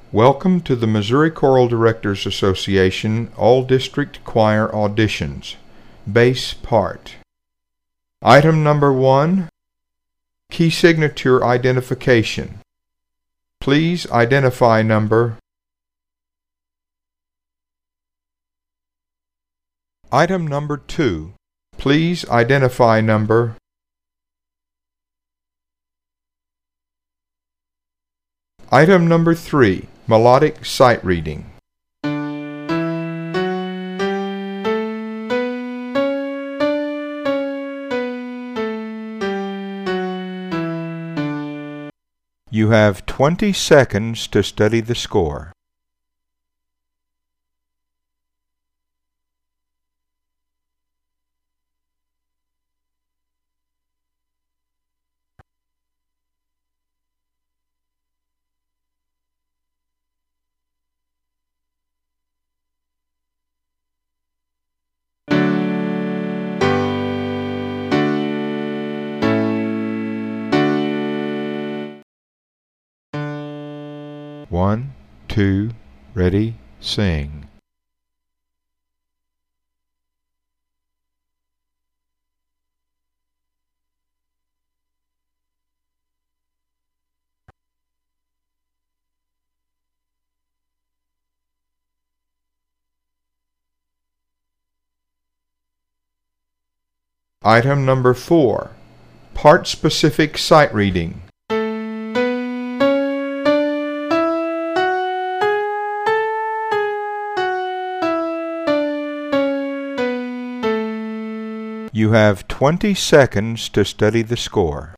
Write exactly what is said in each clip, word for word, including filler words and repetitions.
Welcome to the Missouri Choral Directors Association All-District Choir Auditions, Bass Part. Item number one, Key Signature Identification. Please identify number. Item number two, please identify number. Item number three, Melodic Sight Reading. You have twenty seconds to study the score. One, two, ready, sing. Item number four, Part-Specific Sight Reading. You have twenty seconds to study the score.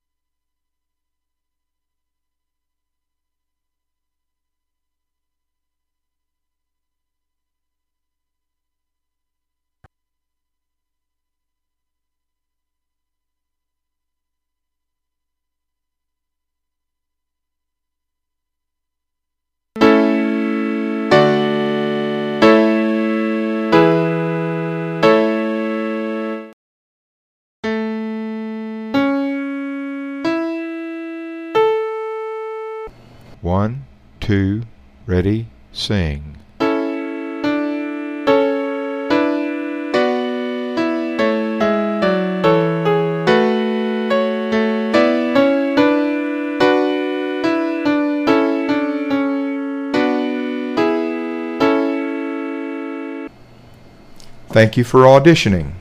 One, two, ready, sing. Thank you for auditioning.